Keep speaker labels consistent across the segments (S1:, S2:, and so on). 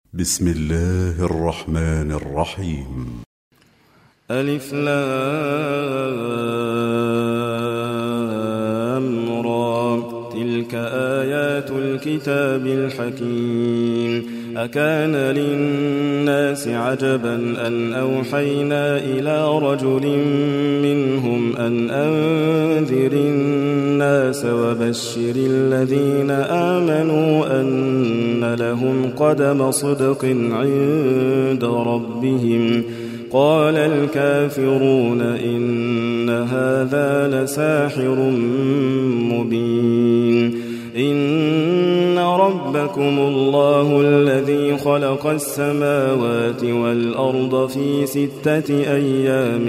S1: بسم الله الرحمن الرحيم.
S2: ألف لام را تلك آيات الكتاب الحكيم. أكان للناس عجبا أن أوحينا إلى رجل منهم أن أنذر الناس وبشر الذين آمنوا أن لهم قدم صدق عند ربهم. قال الكافرون إن هذا لساحر مبين. إن ربكم الله الذي خلق السماوات والأرض في 6 أيام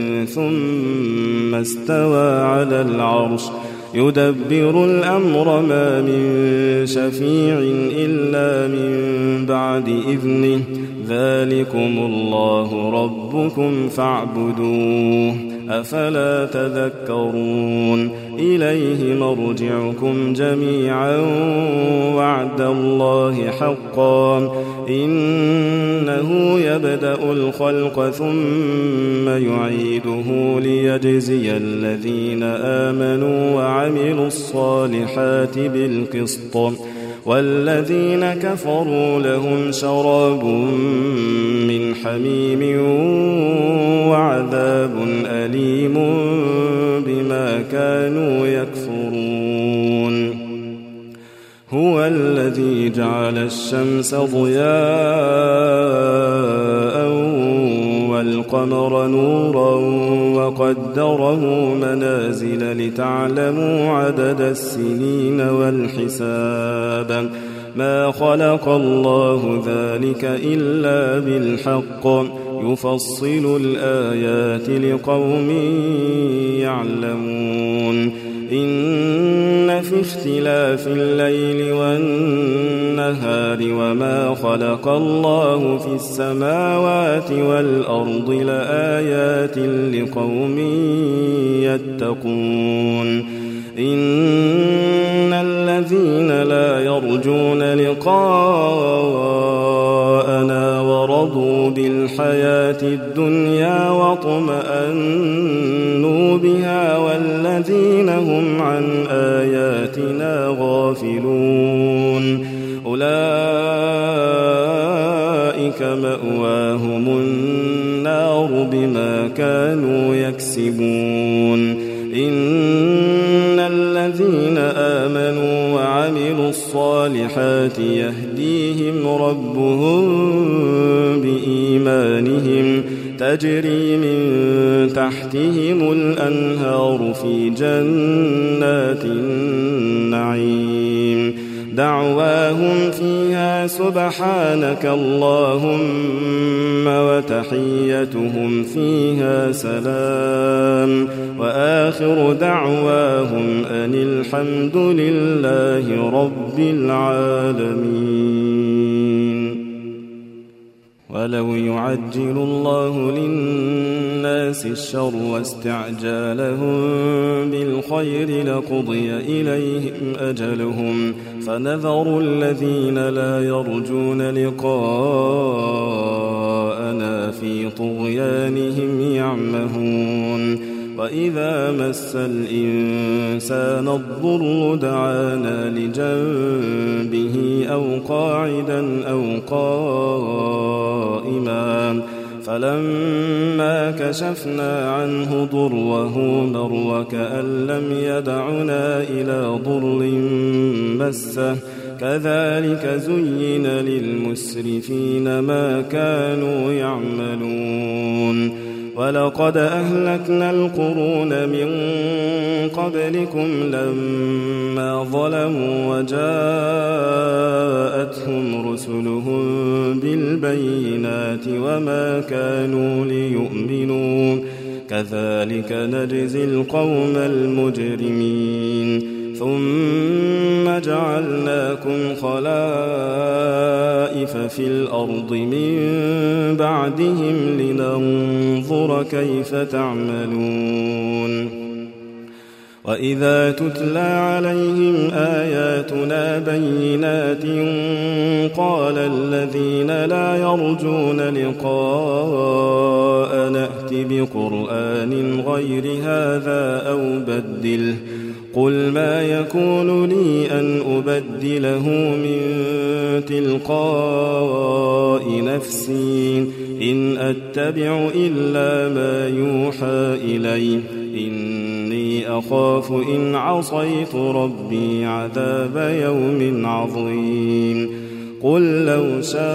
S2: ثم استوى على العرش يدبر الأمر ما من شفيع إلا من بعد إذنه. ذلكم الله ربكم فاعبدوه أفلا تذكرون. إليه مرجعكم جميعا وعد الله حقا إنه يبدأ الخلق ثم يعيده ليجزي الذين آمنوا وعملوا الصالحات بالقسط والذين كفروا لهم شراب من حميم وعذاب أليم بما كانوا يكفرون. هو الذي جعل الشمس ضياء والقمر نورا وقدره منازل لتعلموا عدد السنين والحساب. ما خلق الله ذلك إلا بالحق يفصل الآيات لقوم يعلمون. إن في اختلاف الليل والنهار وما خلق الله في السماوات والأرض لآيات لقوم يتقون. إن الذين لا يرجون لقاءنا ورضوا بالحياة الدنيا واطمأنوا بها والذين هم عن آياتنا غافلون أولئك مأواهم النار بما كانوا يكسبون. إن الذين آمنوا وعملوا الصالحات يهديهم ربهم بإيمانهم تجري من تحتهم الأنهار في جنات النعيم. دعواهم فيها سبحانك اللهم وتحيتهم فيها سلام وآخر دعواهم أن الحمد لله رب العالمين. ولو يعجل الله للناس الشر واستعجالهم بالخير لقضي إليهم أجلهم فنذر الذين لا يرجون لقاءنا في طغيانهم يعمهون. وإذا مس الإنسان الضر دعانا لجنبه أو قاعدا أو قائما فلما كشفنا عنه ضره مر وكأن لم يدعنا إلى ضر مسه كذلك زين للمسرفين ما كانوا يعملون. ولقد أهلكنا القرون من قبلكم لما ظلموا وجاءتهم رسلهم بالبينات وما كانوا ليؤمنوا كذلك نجزي القوم المجرمين. ثم جعلناكم خلائف في الأرض من بعدهم لننظر كيف تعملون. وإذا تتلى عليهم آياتنا بينات قال الذين لا يرجون لقاء نأت بقرآن غير هذا أو بدله قل ما يكون لي أن أبدله من تلقاء نفسي إن أتبع إلا ما يوحى إلي إني أخاف إن عصيت ربي عذاب يوم عظيم قل لو شاء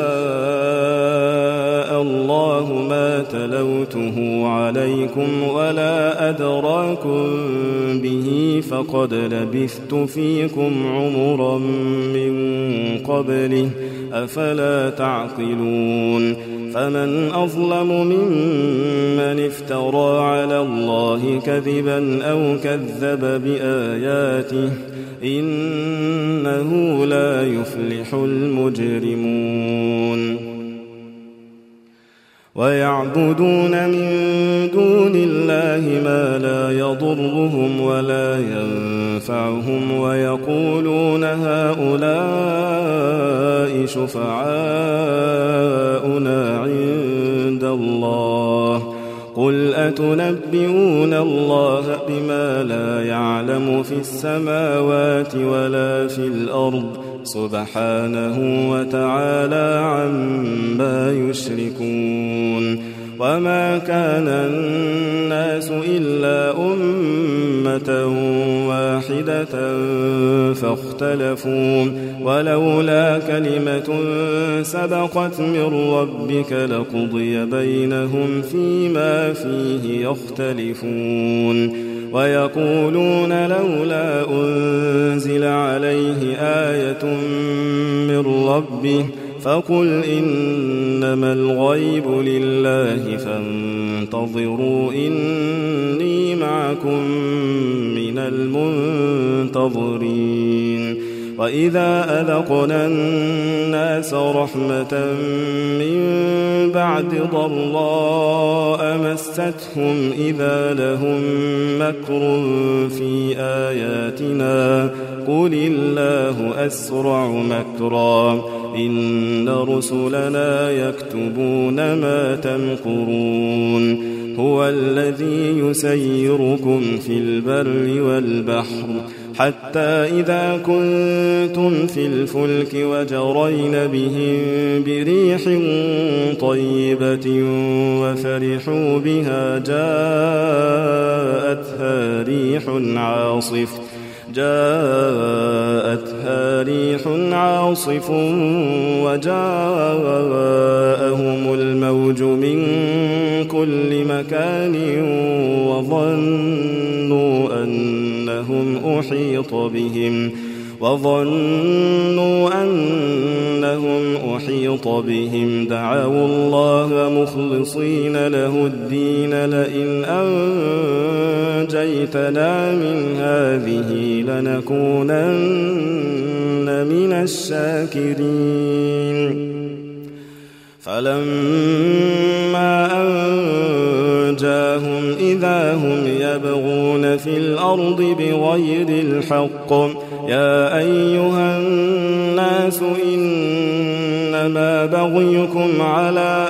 S2: الله ما تلوته عليكم ولا أدراكم به فقد لبثت فيكم عمرا من قبله أفلا تعقلون فمن أظلم ممن افترى على الله كذبا أو كذب بآياته إنه لا يفلح المجرمون ويعبدون من دون الله ما لا يضرهم ولا ينفعهم ويقولون هؤلاء شفعاؤنا عند الله قل أتنبئون الله بما لا يعلم في السماوات ولا في الأرض سبحانه وتعالى عما يشركون وما كان الناس إلا أمة واحدة فاختلفوا ولولا كلمة سبقت من ربك لقضي بينهم فيما فيه يختلفون ويقولون لولا أنزل عليه آية من ربه فقل إنما الغيب لله فانتظروا إني معكم من المنتظرين وإذا أذقنا الناس رحمة من بعد ضراء مستهم إذا لهم مكر في آياتنا قل الله أسرع مكرا إن رسلنا يكتبون ما تمكرون هو الذي يسيركم في البر والبحر حتى إذا كنتم في الفلك وجرين بهم بريح طيبة وفرحوا بها جاءتها ريح عاصف وجاءهم الموج من كل مكان وظنوا أنهم أحيط بهم دعوا الله مخلصين له الدين لئن أنجيتنا من هذه لنكونن من الشاكرين فلما أنجاهم إذا هم يبغون في الأرض بغير الحق يا أيها الناس إنما بغيكم على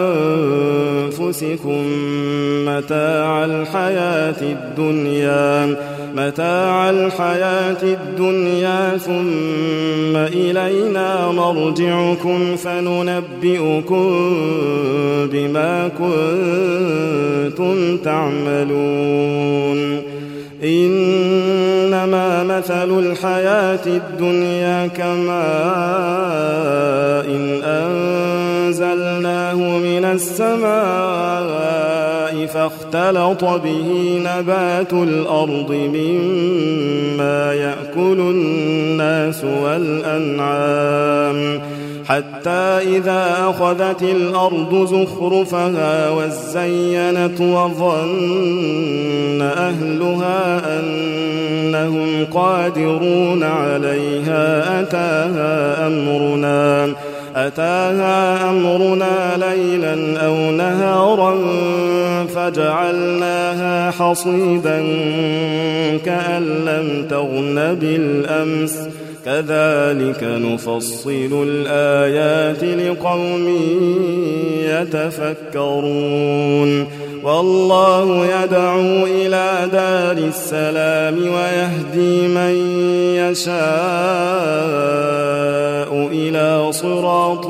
S2: أنفسكم متاع الحياة الدنيا ثم إلينا مرجعكم فننبئكم بما كنتم تعملون إنما مثل الحياة الدنيا كماء إن أنزلناه من السماء فاختلط به نبات الأرض مما يأكل الناس والأنعام حتى إذا أخذت الأرض زخرفها وزينت وظن أهلها أنهم قادرون عليها أتاها أمرنا ليلا أو نهارا فجعلناها حصيدا كأن لم تغن بالأمس كذلك نفصل الآيات لقوم يتفكرون والله يدعو إلى دار السلام ويهدي من يشاء إلى صراط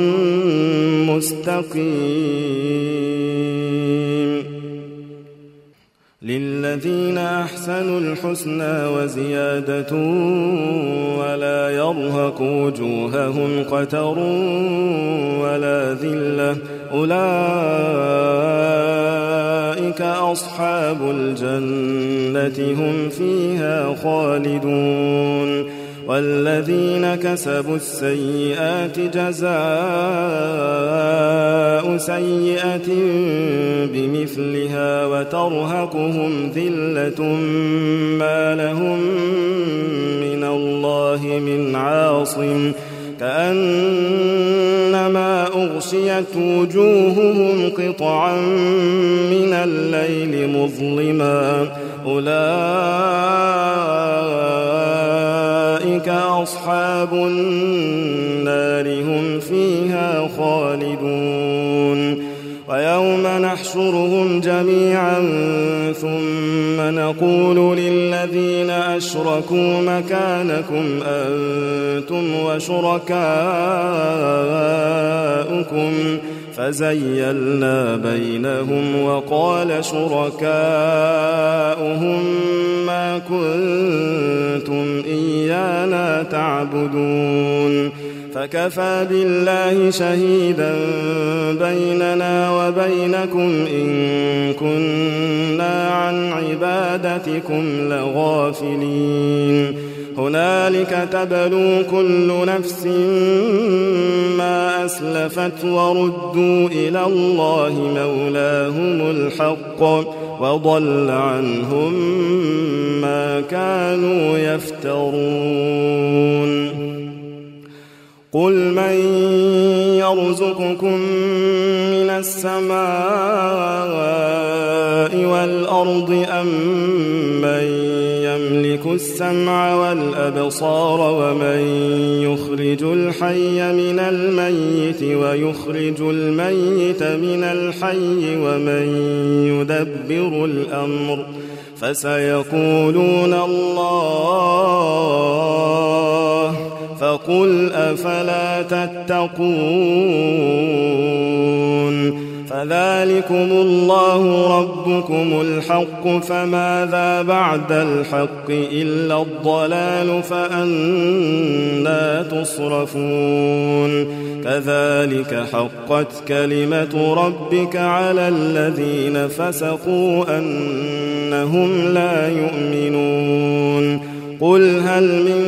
S2: مستقيم للذين أحسنوا الحسنى وزيادة ولا يرهق وجوههم قتر ولا ذلة أولئك أصحاب الجنة هم فيها خالدون والذين كسبوا السيئات جزاء سيئة بمثلها وترهقهم ذلة ما لهم من الله من عاصم كأنما أغشيت وجوههم قطعا من الليل مظلما أولئك أصحاب النار هم فيها خالدون ويوم نحشرهم جميعا ثم نقول للذين أشركوا مكانكم أنتم وشركاؤكم فزيلنا بينهم وقال شركاؤهم ما كنتم إيانا تعبدون فكفى بالله شهيدا بيننا وبينكم إن كنا عن عبادتكم لغافلين هنالك تبلو كل نفس ما أسلفت وردوا إلى الله مولاهم الحق وضل عنهم ما كانوا يفترون قل من يرزقكم من السماء والأرض أم من يملك السمع والأبصار ومن يخرج الحي من الميت ويخرج الميت من الحي ومن يدبر الأمر فسيقولون الله فقل أفلا تتقون فذلكم الله ربكم الحق فماذا بعد الحق إلا الضلال فأنى تصرفون كذلك حقت كلمة ربك على الذين فسقوا أنهم لا يؤمنون قل هل من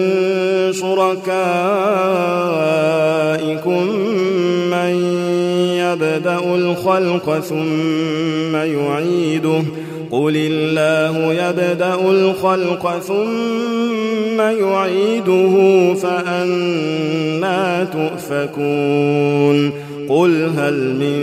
S2: شركائكم من يبدأ الخلق ثم يعيده قل الله يبدأ الخلق ثم يعيده فأنى تؤفكون قل هل من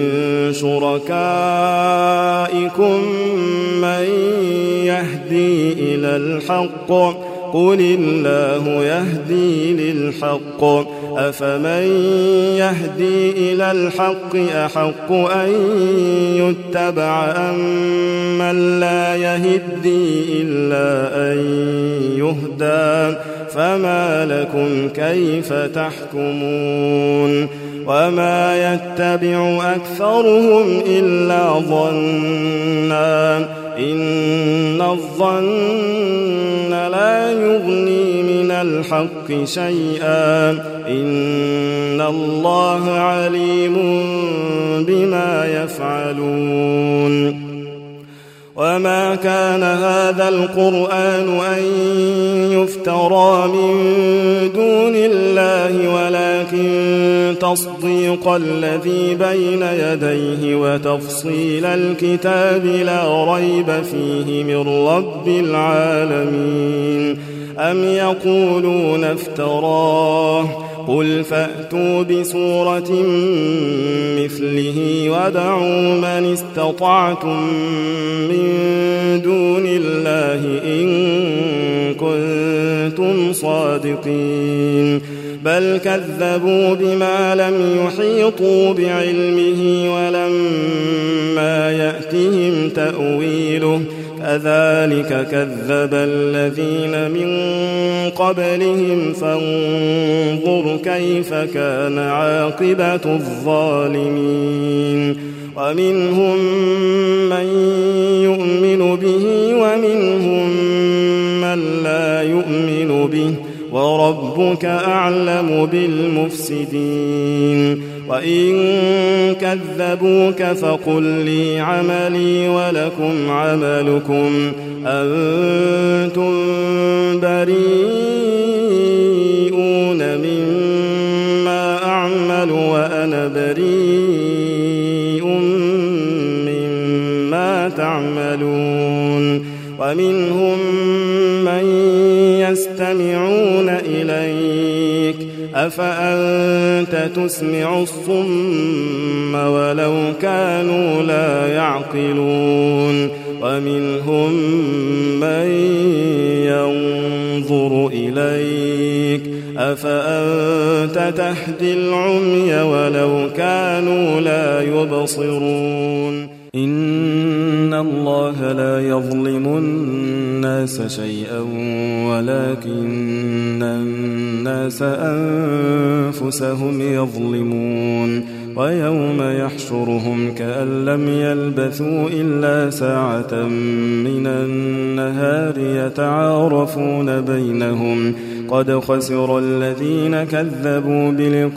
S2: شركائكم من يهدي إلى الحق قل الله يهدي للحق أفمن يهدي إلى الحق أحق أن يتبع أم من لا يهدي إلا أن يهدى فما لكم كيف تحكمون وما يتبع أكثرهم إلا ظنا إن الظن لا يغني من الحق شيئا إن الله عليم بما يفعلون وما كان هذا القرآن أن يفترى من دون الله ولكن تصديق الذي بين يديه وتفصيل الكتاب لا ريب فيه من رب العالمين أم يقولون افتراه قل فأتوا بسورة مثله وادعوا من استطعتم من دون الله إن كنتم صادقين بل كذبوا بما لم يحيطوا بعلمه ولما يأتهم تأويله كذلك كذب الذين من قبلهم فانظر كيف كان عاقبة الظالمين ومنهم من يؤمن به ومنهم من لا يؤمن به وربك أعلم بالمفسدين وإن كذبوك فقل لي عملي ولكم عملكم أنتم بريئون مما أعمل وأنا بريء مما تعملون ومنهم من يستمعون إليك أفأنت تسمع الصم ولو كانوا لا يعقلون ومنهم من ينظر إليك أفأنت تهدي العمي ولو كانوا لا يبصرون إن الله لا يظلم الناس شيئا ولكن الناس أنفسهم يظلمون ويوم يحشرهم كأن لم يلبثوا إلا ساعة من النهار يتعارفون بينهم قد خسر الذين كذبوا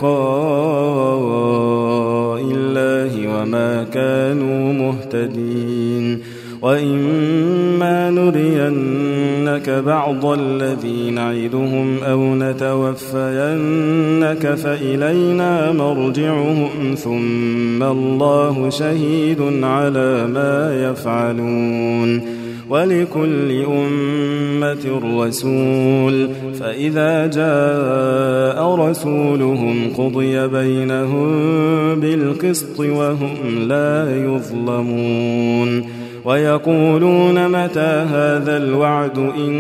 S2: بلقاء الله وما كانوا مهتدين وإما نرينك بعض الذي نعدهم أو نتوفينك فإلينا مرجعهم ثم الله شهيد على ما يفعلون ولكل أمة رسول فإذا جاء رسولهم قضي بينهم بالقسط وهم لا يظلمون ويقولون متى هذا الوعد إن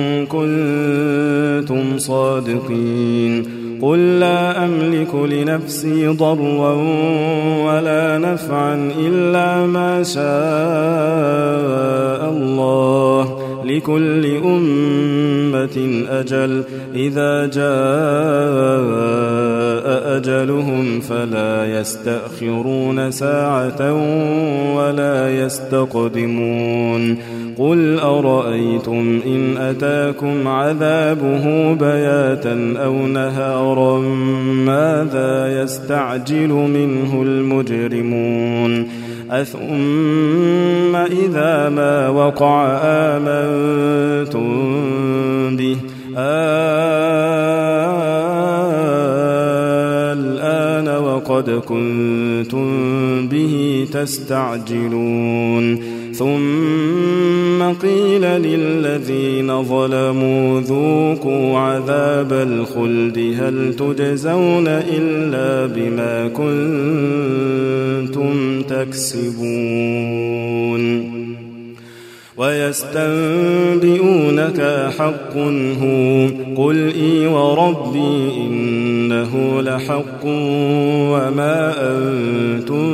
S2: كنتم صادقين قل لا أملك لنفسي ضرا ولا نفعا إلا ما شاء الله لكل أمة أجل إذا جاء أجلهم فلا يستأخرون ساعة ولا يستقدمون قل أرأيتم إن أتاكم عذابه بياتا أو نهارا ماذا يستعجل منه المجرمون أثم إذا ما وقع آمنتم به الآن وقد كنتم به تستعجلون ثم قيل للذين ظلموا ذوقوا عذاب الخلد هل تجزون إلا بما كنتم تكسبون ويستنبئونك حق هو قل إي وربي إنه لحق وما أنتم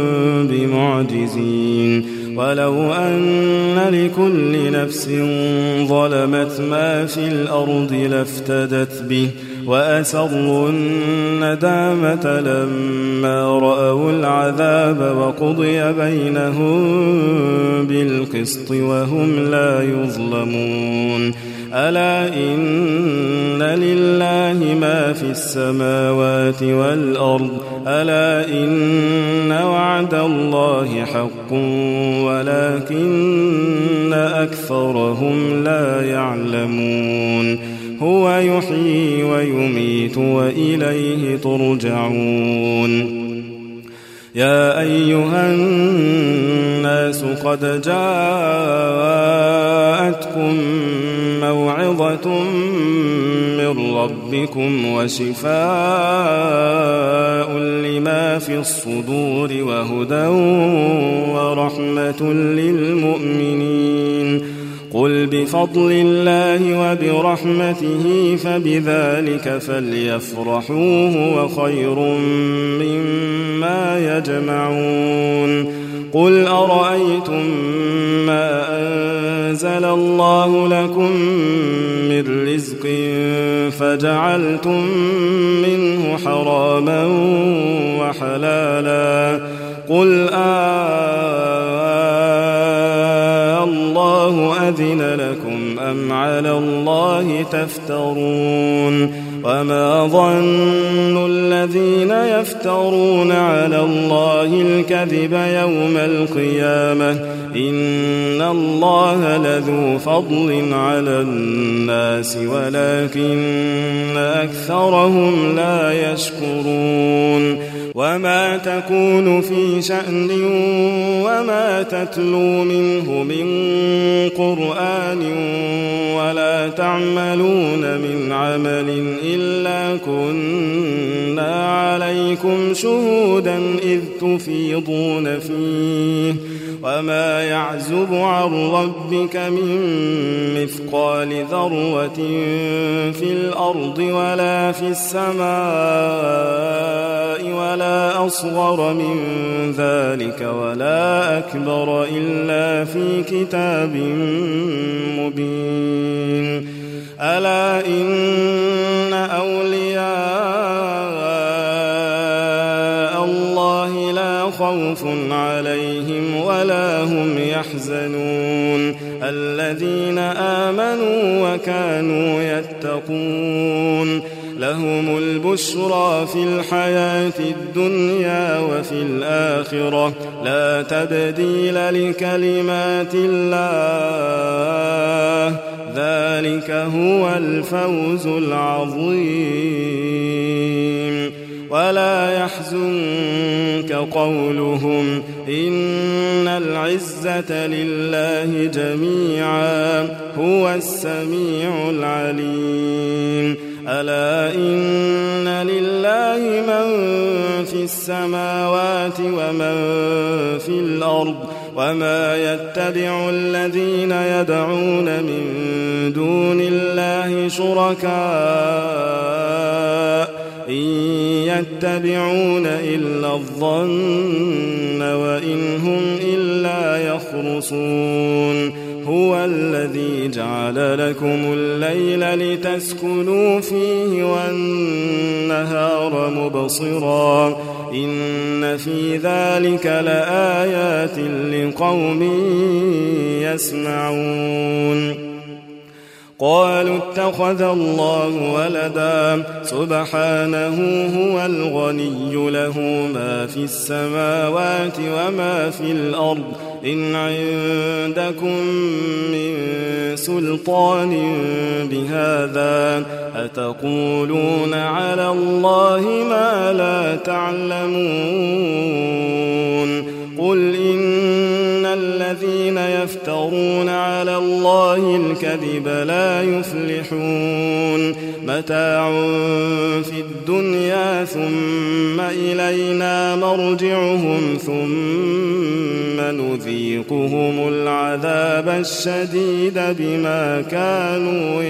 S2: بمعجزين ولو أن لكل نفس ظلمت ما في الأرض لافتدت به وأسروا الندامة لما رأوا العذاب وقضي بينهم بالقسط وهم لا يظلمون ألا إن لله ما في السماوات والأرض ألا إن وعد الله حق ولكن أكثرهم لا يعلمون هو يحيي ويميت وإليه ترجعون يا أيها الناس قد جاءتكم موعظة من ربكم وشفاء لما في الصدور وهدى ورحمة للمؤمنين. قل بفضل الله وبرحمته فبذلك فليفرحوا هو خير مما يجمعون. قل أرأيتم ما أنزل الله لكم من رزق فجعلتم منه حراما وحلالا قل الله أذن لكم أم على الله تفترون. وما ظن الذين يفترون على الله الكذب يوم القيامة إن الله لذو فضل على الناس ولكن أكثرهم لا يشكرون. وما تكون في شأن وما تتلو منه من قرآن ولا تعملون من عمل إلا كنا عليكم شهودا إذ تفيضون فيه. وما يعزب عن ربك من مثقال ذرة في الأرض ولا في السماء ولا أصغر من ذلك ولا أكبر إلا في كتاب مبين. ألا إن أولياء الله لا خوف عليهم ولا هم يحزنون الذين آمنوا وكانوا يتقون. لهم البشرى في الحياة الدنيا وفي الآخرة لا تبديل لكلمات الله ذلك هو الفوز العظيم. ولا يحزنك قولهم إن العزة لله جميعا هو السميع العليم. ألا إن لله من في السماوات ومن في الأرض وما يتبع الذين يدعون من دون الله شركاء إن يتبعون إلا الظن وإن هم إلا يخرصون. هو الذي جعل لكم الليل لتسكنوا فيه والنهار مبصرا إن في ذلك لآيات لقوم يسمعون. قالوا اتخذ الله ولدا سبحانه هو الغني له ما في السماوات وما في الأرض إن عندكم من سلطان بهذا أتقولون على الله ما لا تعلمون. قل إن الذين يفترون على الله الكذب لا يفلحون. متاع في الدنيا ثم إلينا مرجعهم ثم نذيقهم العذاب الشديد بما كانوا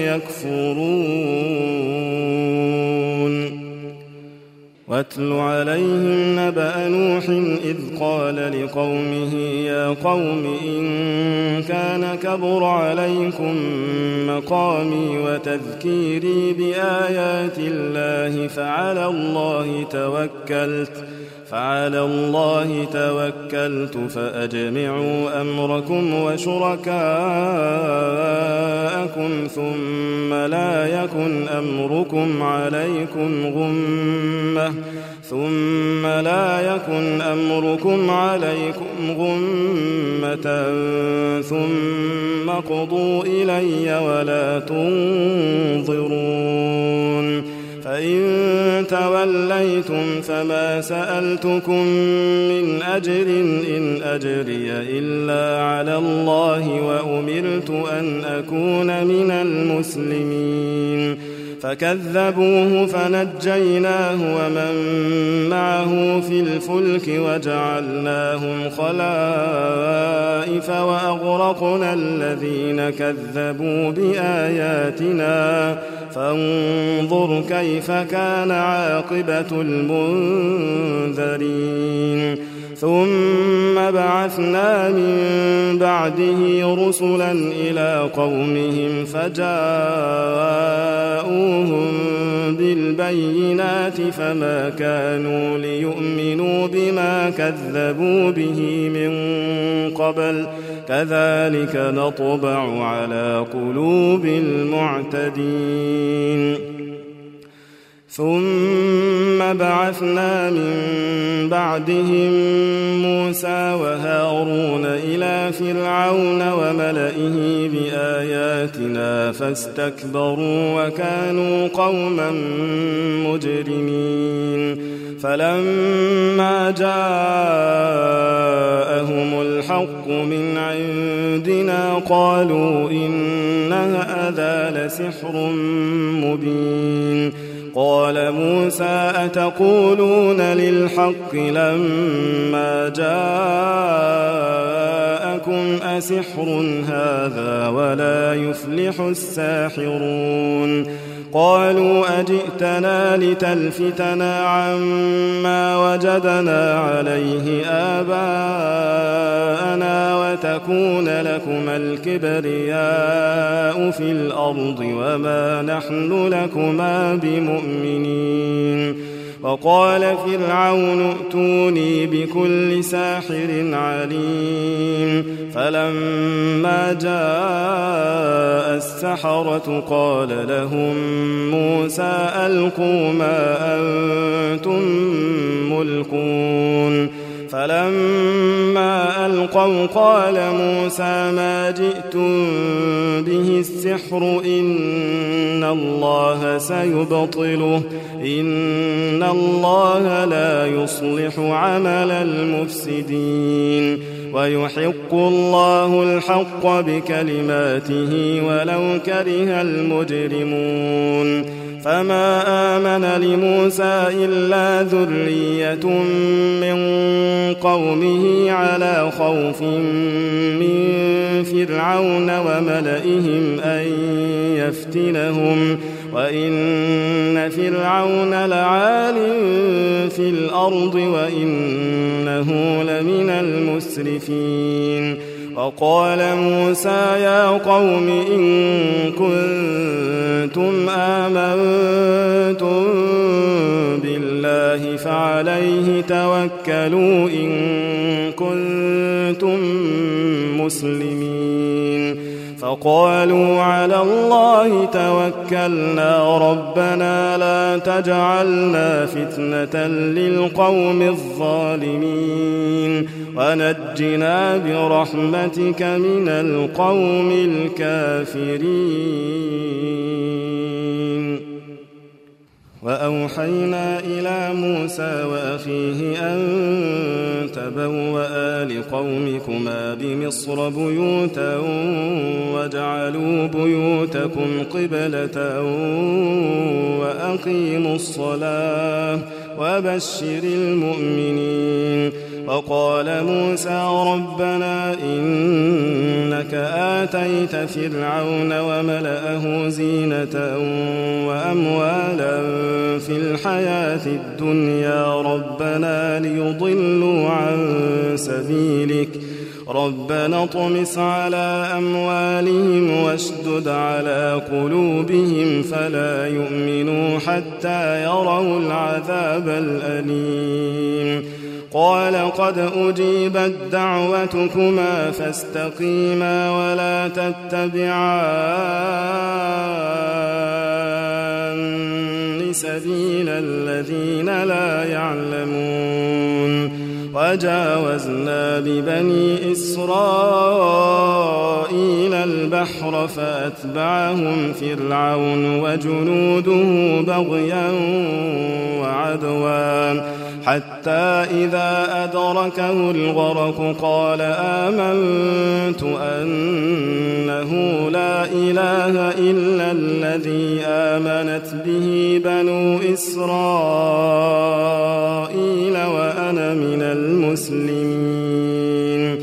S2: يكفرون. واتل عليهم نبأ نوح إذ قال لقومه يا قوم إن كان كبر عليكم مقامي وتذكيري بآيات الله فعلى الله توكلت فأجمعوا أمركم وشركاءكم ثم لا يكن أمركم عليكم غمة ثم قضوا إلي ولا تنظرون. فإن توليتم فما سألتكم من أجر إن أجري إلا على الله وأمرت أن أكون من المسلمين فكذبوه فنجيناه ومن معه في الفلك وجعلناهم خلائف وأغرقنا الذين كذبوا بآياتنا فانظر كيف كان عاقبة المنذرين ثم بعثنا من بعده رسلا إلى قومهم فجاءوهم بالبينات فما كانوا ليؤمنوا بما كذبوا به من قبل كذلك نطبع على قلوب المعتدين ثم بعثنا من بعدهم موسى وهارون إلى فرعون وملئه بآياتنا فاستكبروا وكانوا قوما مجرمين فلما جاءهم الحق من عندنا قالوا إن هذا لسحر مبين قال موسى أتقولون للحق لما جاءكم أسحر هذا ولا يفلح الساحرون قالوا أجئتنا لتلفتنا عما وجدنا عليه آباءنا وتكون لكما الكبرياء في الأرض وما نحن لكما بمؤمنين وقال فرعون ائتوني بكل ساحر عليم فلما جاء السحرة قال لهم موسى ألقوا ما أنتم ملقون فلما ألقوا قال موسى ما جئتم به السحر إن الله سيبطله إن الله لا يصلح عمل المفسدين ويحق الله الحق بكلماته ولو كره المجرمون فما آمن لموسى إلا ذرية من قومه على خوف من فرعون وملئهم أن يفتنهم وإن فرعون لعال في الأرض وإنه لمن المسرفين وقال موسى يا قوم إن كنتم آمنتم بالله فعليه توكلوا إن كنتم مسلمين فقالوا على الله توكلنا ربنا لا تجعلنا فتنة للقوم الظالمين ونجنا برحمتك من القوم الكافرين وأوحينا إلى موسى وأخيه أن تبوأ لقومكما بمصر بيوتا واجعلوا بيوتكم قبلة وأقيموا الصلاة وبشر المؤمنين وقال موسى ربنا إنك آتيت فرعون وملأه زينة وأموالا في الحياة الدنيا ربنا ليضلوا عن سبيلك ربنا اطمس على أموالهم واشدد على قلوبهم فلا يؤمنوا حتى يروا العذاب الأليم قال قد أجيبت دعوتكما فاستقيما ولا تتبعان سبيل الذين لا يعلمون وجاوزنا ببني إسرائيل البحر فأتبعهم فرعون وجنوده بغيا وعدوا حتى إذا أدركه الغرق قال آمنت أنه لا إله إلا الذي آمنت به بنو إسرائيل وأنا من المسلمين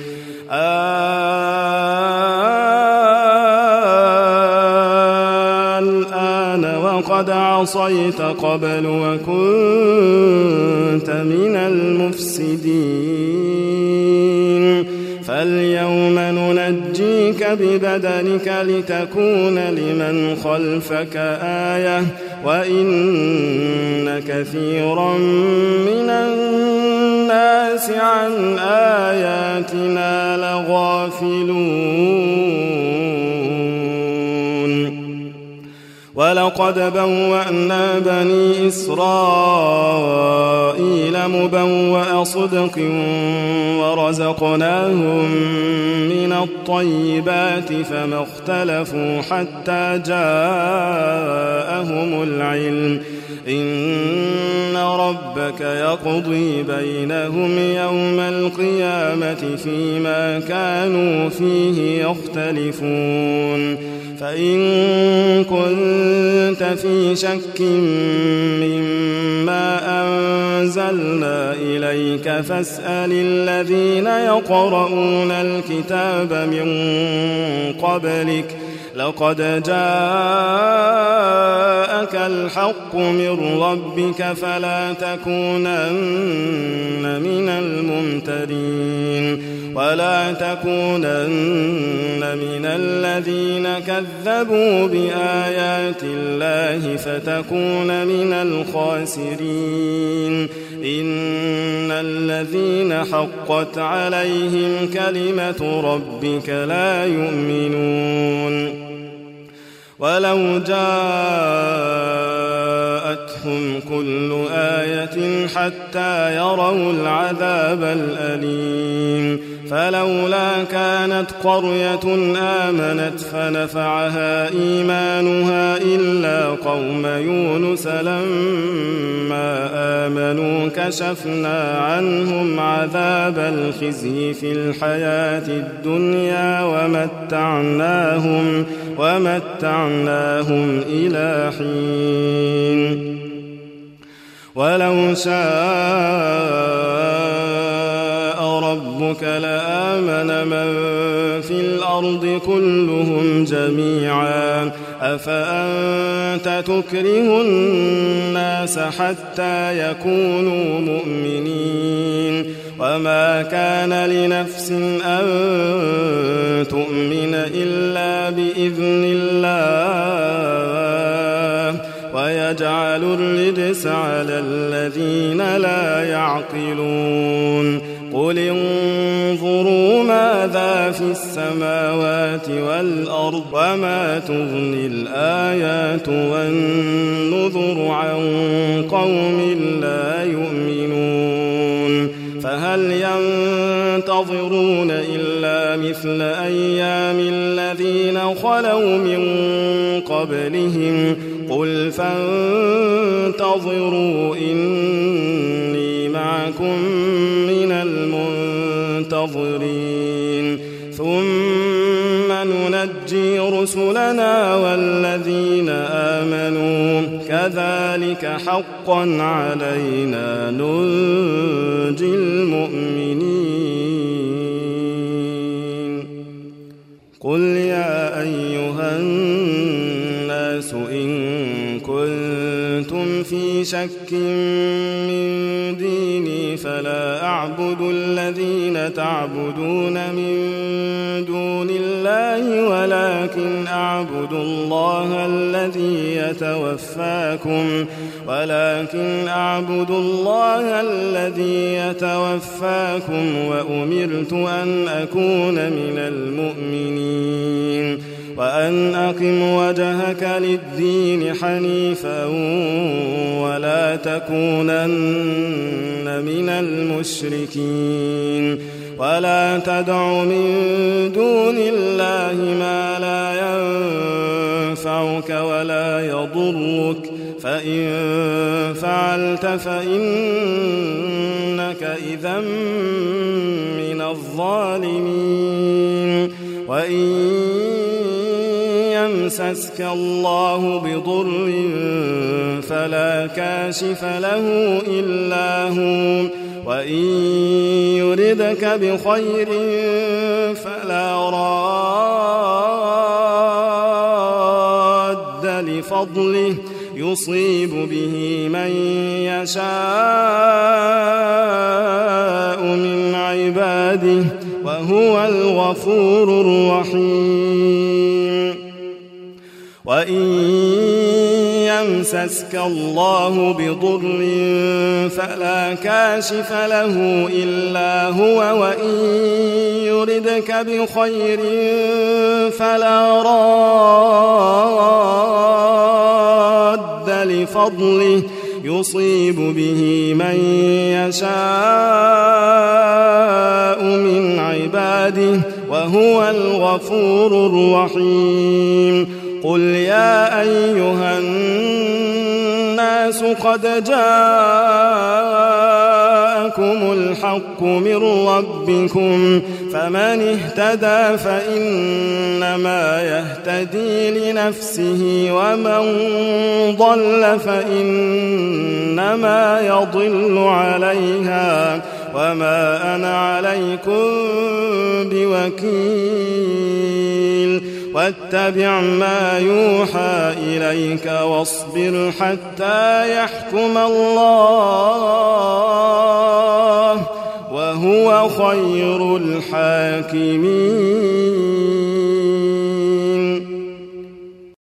S2: الآن وقد عصيت قبل وكنت من المفسدين فاليوم ننجيك ببدنك لتكون لمن خلفك آية وإن كثيرا من الناس عن آياتنا لغافلون ولقد بوأنا بني إسرائيل مبوأ صدق ورزقناهم من الطيبات فما اختلفوا حتى جاءهم العلم إن ربك يقضي بينهم يوم القيامة فيما كانوا فيه يختلفون فإن كنت في شك مما أنزلنا إليك فاسأل الذين يقرؤون الكتاب من قبلك لقد جاءك الحق من ربك فلا تكونن من الممترين ولا تكونن من الذين كذبوا بآيات الله فتكون من الخاسرين إن الذين حقت عليهم كلمة ربك لا يؤمنون ولو جاءتهم كل آية حتى يروا العذاب الأليم فلولا كانت قرية آمنت فنفعها إيمانها إلا قوم يونس لما آمنوا كشفنا عنهم عذاب الخزي في الحياة الدنيا ومتعناهم إلى حين ولو شاء ربك لآمن من في الأرض كلهم جميعا أفأنت تكره الناس حتى يكونوا مؤمنين وما كان لنفس أن تؤمن إلا بإذن الله ويجعل الرجس على الذين لا يعقلون قل انظروا ماذا في السماوات والأرض وما تغني الآيات والنذر عن قوم لا يؤمنون فهل ينتظرون إلا مثل أيام الذين خلوا من قبلهم قل فانتظروا إني معكم من المنتظرين ثم ننجي رسلنا والذين آمنوا كذلك حقا علينا ننجي المؤمنين قل يا أيها الناس إن كنتم في شك من ديني فلا أعبد الذين تعبدون من دون الله ولكن أعبد الله الذي يتوفاكم وأمرت أن أكون من المؤمنين وأن أقم وجهك للدين حنيفا ولا تكونن من المشركين ولا تدع من دون الله ما لا ينفعك ولا يضرك فإن فعلت فإنك إذا من الظالمين وإن يمسسك الله بضر فلا كاشف له إلا هو وإن يردك بخير فلا راد لفضله يصيب به من يشاء من عباده وهو الغفور الرحيم وإن يمسسك الله بضر فلا كاشف له إلا هو وإن يردك بخير فلا راد لفضله يصيب به من يشاء من عباده وهو الغفور الرحيم قل يا أيها الناس قد جاءكم الحق من ربكم فمن اهتدى فإنما يهتدي لنفسه ومن ضل فإنما يضل عليها وما أنا عليكم بوكيل واتبع ما يوحى إليك واصبر حتى يحكم الله وهو خير الحاكمين